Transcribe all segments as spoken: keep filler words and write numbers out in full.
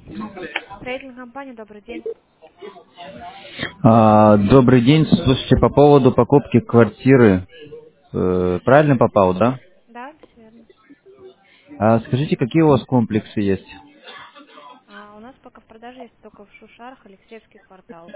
Строительная компания, добрый день. А, добрый день. Слушайте, по поводу покупки квартиры, э, правильно попал, да? Да, все верно. А скажите, какие у вас комплексы есть? А, у нас пока в продаже есть только в Шушарах Алексеевский квартал.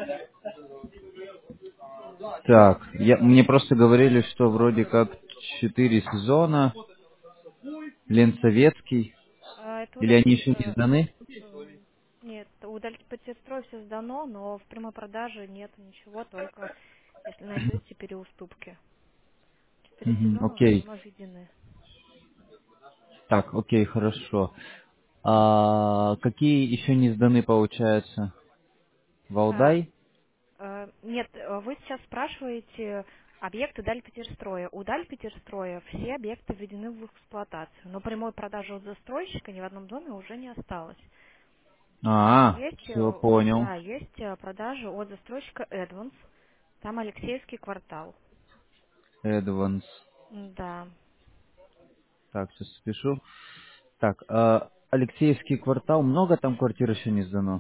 Так, я, мне просто говорили, что вроде как четыре сезона, Ленсоветский, А, это или они еще не удаль... сданы? э, Нет, удалить строй все сдано, но в прямой продаже нет ничего, только если найдете переуступки. Четыре Мгм, сезона уже окей. давно введены. Так, окей, хорошо. А какие еще не сданы, получается? А, Валдай? э, нет, э, вы сейчас спрашиваете объекты Дальпетерстроя. У Дальпетерстроя все объекты введены в эксплуатацию, но прямой продажи от застройщика ни в одном доме уже не осталось. А, Есть, все, э, понял. да, есть э, продажи от застройщика Эдванс. Там Алексеевский квартал. Эдванс. Да. Так, сейчас спешу. Так, а Алексеевский квартал, много там квартир еще не сдано?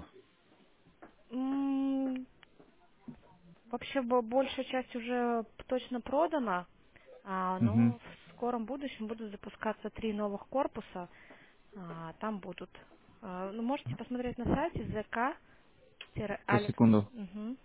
М, Вообще бо- большая часть уже точно продана, а, Мгм. но в скором будущем будут запускаться три новых корпуса. А, Там будут. а, Ну, можете посмотреть на сайте Сейчас, zk-alex. секунду. Мгм.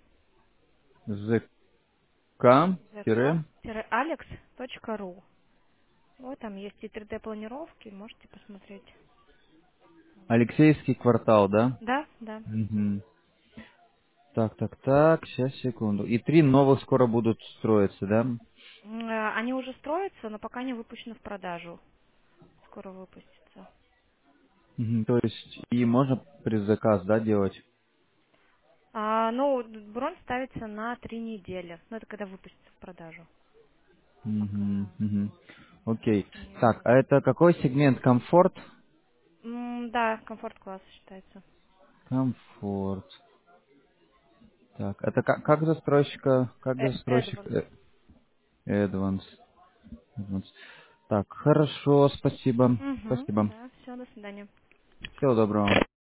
ЗК, тире, zk-alex.ru. Вот там есть и три дэ-планировки, можете посмотреть. Алексеевский квартал, да? Да, да. Мгм. Так, так, так, сейчас, секунду. И три новых скоро будут строиться, да? М, э, Они уже строятся, но пока не выпущены в продажу. Скоро выпустится. Мгм. То есть, и можно предзаказ, да, делать? А, ну, д- бронь ставится на три недели. Ну, это когда выпустится в продажу. Мгм, Пока мгм. Окей. сроки не Так, идут. а это какой сегмент? Комфорт? М, Да, комфорт-класс считается. Комфорт. Так, это как, как застройщика, как Э, застройщик? Эдванс. Эдванс. Так, хорошо, спасибо. Угу, Спасибо. да, все, до свидания. Всего доброго.